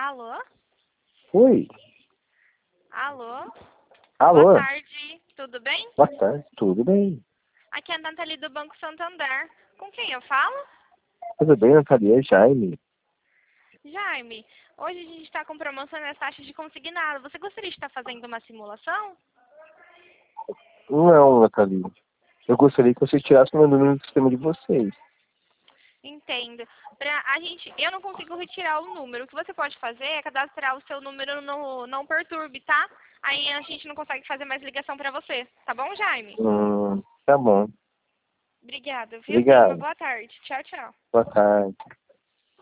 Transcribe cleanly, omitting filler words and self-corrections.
Alô? Oi. Alô? Alô. Boa tarde, tudo bem? Boa tarde. Tudo bem? Aqui é a Nathalie do Banco Santander. Com quem eu falo? Tudo bem, Nathalie? É Jaime. Jaime, hoje a gente está com promoção nas taxas de consignado. Você gostaria de estar fazendo uma simulação? Não, Nathalie. Eu gostaria que você tirasse meu número do sistema de vocês. Entendo. Eu não consigo retirar o número. O que você pode fazer é cadastrar o seu número no Não Perturbe, tá? Aí a gente não consegue fazer mais ligação para você. Tá bom, Jaime? Tá bom. Obrigada, viu? Tenha uma Obrigado. boa tarde. Tchau, tchau. Boa tarde.